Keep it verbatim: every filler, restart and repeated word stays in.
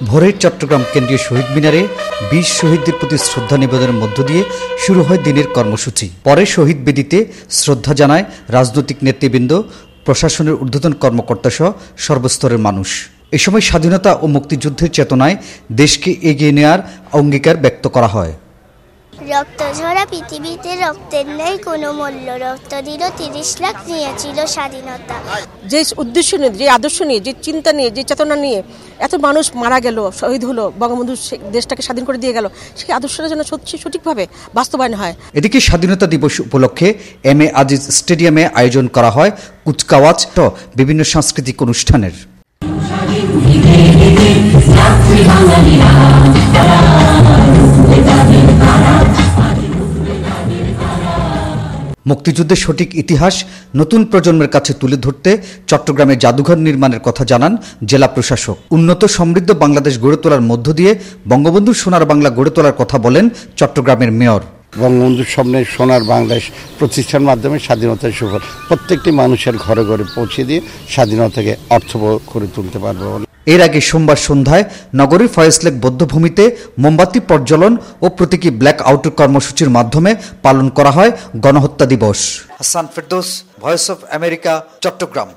ভোরের চট্টগ্রাম কেন্দ্রীয় শহীদ মিনারে বীর শহীদদের প্রতি শ্রদ্ধা নিবেদনের মধ্য দিয়ে শুরু হয় দিনের কর্মসূচি। পরে শহীদ বেদিতে শ্রদ্ধা জানায় রাজনৈতিক নেতৃবৃন্দ, প্রশাসনের ঊর্ধ্বতন কর্মকর্তা সহ সর্বস্তরের মানুষ। এ সময় স্বাধীনতা ও মুক্তিযুদ্ধের চেতনায় দেশকে এগিয়ে নেওয়ার অঙ্গীকার ব্যক্ত করা হয়। রক্ত ঝরা পৃথিবীতে রক্তের নেই কোনো মূল্য, রক্ত দিল তিরিশ লাখ, নিয়েছিল স্বাধীনতা। যে উদ্দেশ্য নিয়ে, যে আদর্শ নিয়ে, যে চিন্তা নিয়ে, যে চেতনা নিয়ে এত মানুষ মারা গেল, শহীদ হলো, বঙ্গবন্ধু দেশটাকে স্বাধীন করে দিয়ে গেল, সেই আদর্শটা যেন সঠিকভাবে বাস্তবায়ন হয়। এদিকে স্বাধীনতা দিবস উপলক্ষে এম এ আজিজ স্টেডিয়ামে আয়োজন করা হয় কুচকাওয়াজ সহ বিভিন্ন সাংস্কৃতিক অনুষ্ঠানের। মুক্তিযুদ্ধের সঠিক ইতিহাস নতুন প্রজন্মের কাছে তুলে ধরতে চট্টগ্রামে জাদুঘর নির্মাণের কথা জানান জেলা প্রশাসক। উন্নত সমৃদ্ধ বাংলাদেশ গড়ে তোলার মধ্য দিয়ে বঙ্গবন্ধুর সোনার বাংলা গড়ে তোলার কথা বলেন চট্টগ্রামের মেয়র। বঙ্গবন্ধুর সামনে সোনার বাংলাদেশ প্রতিষ্ঠার মাধ্যমে স্বাধীনতার সুফল প্রত্যেকটি মানুষের ঘরে ঘরে পৌঁছে দিয়ে স্বাধীনতাকে অর্থবহ করে তুলতে পারবে। এর আগে সোমবার সন্ধ্যায় নগরীর ফয়েজলেক বৌদ্ধভূমিতে মোমবাতি প্রজ্বলন ও প্রতীকী ব্ল্যাক আউটের কর্মসূচির মাধ্যমে পালন করা হয় গণহত্যা দিবস। Hasan Ferdous, voice of America, Chittagong.